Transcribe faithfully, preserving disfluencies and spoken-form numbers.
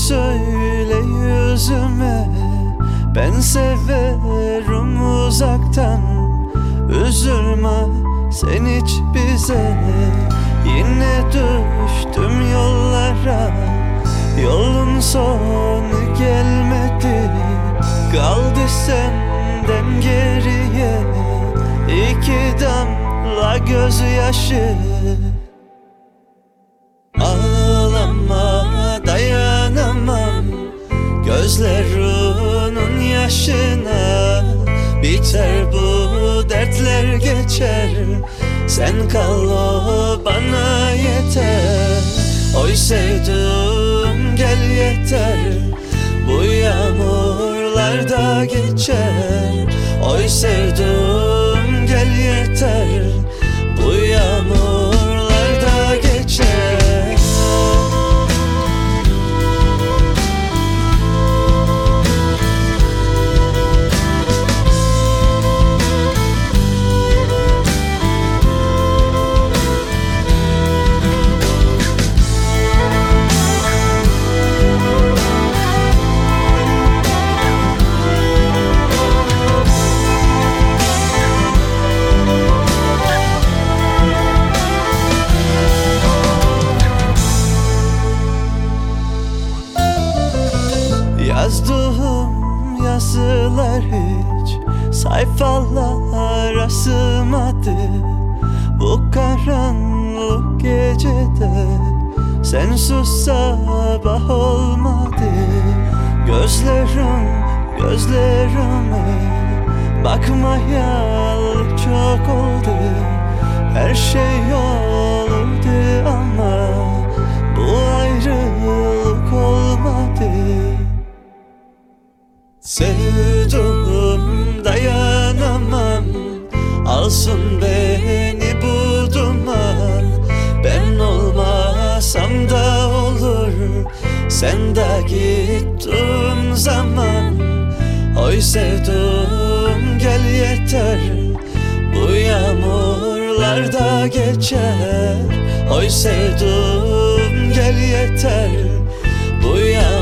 söyle yüzüme, ben severim uzaktan. Üzülme sen hiç bize, yine düştüm yollara. Yolun sonu gelmedi, kaldı senden geriye iki damla gözyaşı. Ağlama, dayanamam gözlerinin yaşına. Biter bu dertler, geçer, sen kal o bana yeter. Oy sevdim gel yeter, bu yağmurlar da geçer. Oy sevdim gel yeter, bu yağmurlar da geçer. Yazdığım yazılar hiç sayfalara sığmadı. Bu karanlık gecede sensiz sabah olmadı. Gözlerim gözlerime bakmayalı çok oldu. Her şey olurdu ama bu ayrılık olmadı. Sevdim dayanamam, alsın beni bu duman. Ben olmasam da olur, sen de gittin zaman. Oy sevdim gel yeter, bu yağmurlar da geçer. Oy sevdim gel yeter, bu yağmurlar